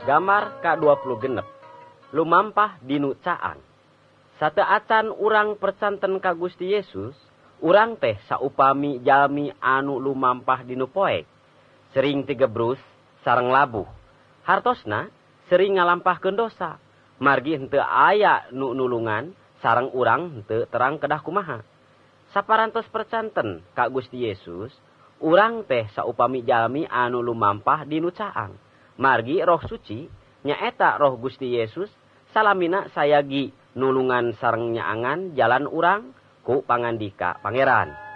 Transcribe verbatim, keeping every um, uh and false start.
Gambar ka dua puluh genep. Lumampah dinu caang. Sateuacan urang percanten ka Gusti Yesus, urang teh saupami jalmi anu lumampah dinu poek. Sering tigebrus sareng labuh. Hartosna sering ngalampahkeun dosa. Margi henteu aya nu nulungan sareng urang henteu terang kedah kumaha. Saparantos percanten ka Gusti Yesus, urang teh saupami jalmi anu lumampah dinu caang. Margi Roh Suci nyaeta Roh Gusti Yesus salamina sayagi nulungan sareng nyaangan jalan urang ku pangandika Pangeran.